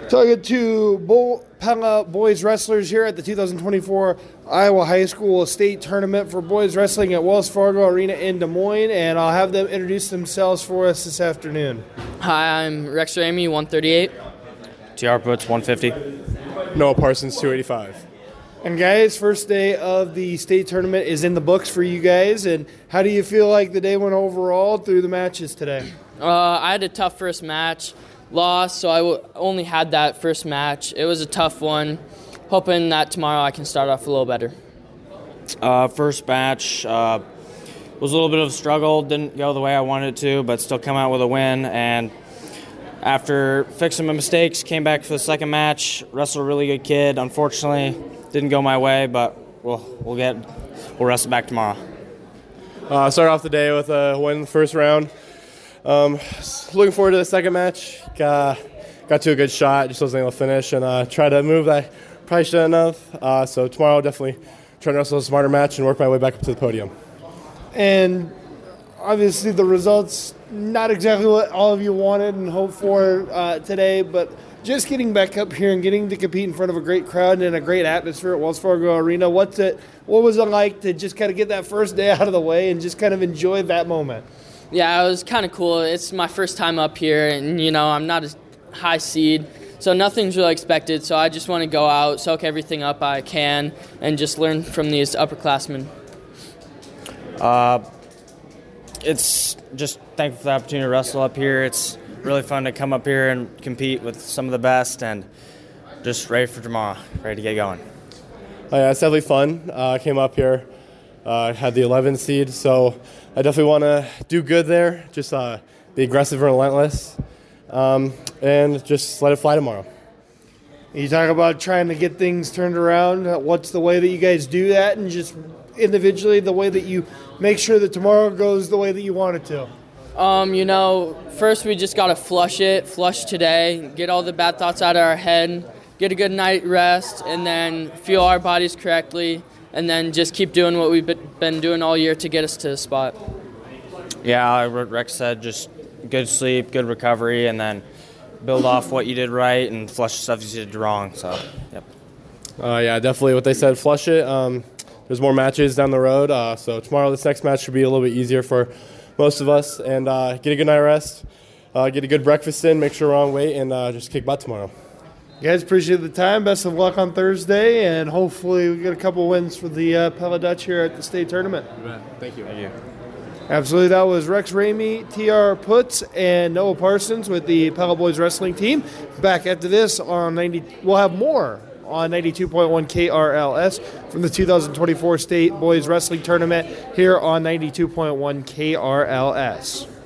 Talking to Pella boys wrestlers here at the 2024 Iowa High School State Tournament for boys wrestling at Wells Fargo Arena in Des Moines, and I'll have them introduce themselves for us this afternoon. Hi, I'm Rex Ramey, 138. TR Puts, 150. Noah Parsons, 285. And guys, first day of the state tournament is in the books for you guys, and how do you feel like the day went overall through the matches today? I had a tough first match. Lost, so I only had that first match. It was a tough one. Hoping that tomorrow I can start off a little better. First match was a little bit of a struggle. Didn't go the way I wanted it to, but still come out with a win. And after fixing my mistakes, came back for the second match. Wrestled a really good kid. Unfortunately, didn't go my way, but we'll wrestle back tomorrow. Started off the day with a win in the first round. Looking forward to the second match. Got to a good shot, just wasn't able to finish, and try to move that I probably shouldn't have. So tomorrow I'll definitely try to wrestle a smarter match and work my way back up to the podium. And obviously the results, not exactly what all of you wanted and hoped for today, but just getting back up here and getting to compete in front of a great crowd and in a great atmosphere at Wells Fargo Arena, what was it like to just kind of get that first day out of the way and just kind of enjoy that moment? Yeah, it was kind of cool. It's my first time up here, and, I'm not a high seed, so nothing's really expected. So I just want to go out, soak everything up I can, and just learn from these upperclassmen. It's just thankful for the opportunity to wrestle up here. It's really fun to come up here and compete with some of the best, and just ready for tomorrow, ready to get going. Yeah, it's definitely fun. Came up here, had the 11th seed, so I definitely want to do good there, just be aggressive and relentless, and just let it fly tomorrow. You talk about trying to get things turned around. What's the way that you guys do that, and just individually the way that you make sure that tomorrow goes the way that you want it to? First we just got to flush today, get all the bad thoughts out of our head, get a good night rest, and then feel our bodies correctly, and then just keep doing what we've been doing all year to get us to the spot. Yeah, like Rex said, just good sleep, good recovery, and then build off what you did right and flush the stuff you did wrong. So, yep. Yeah, definitely what they said, flush it. There's more matches down the road, so tomorrow this next match should be a little bit easier for most of us, and get a good night rest, get a good breakfast in, make sure we're on weight, and just kick butt tomorrow. Guys, appreciate the time. Best of luck on Thursday, and hopefully we get a couple wins for the Pella Dutch here at the state tournament. Thank you. Thank you. Absolutely. That was Rex Ramey, TR Puts, and Noah Parsons with the Pella Boys Wrestling team. Back after this on 90, we'll have more on 92.1 KRLS from the 2024 State Boys Wrestling Tournament here on 92.1 KRLS.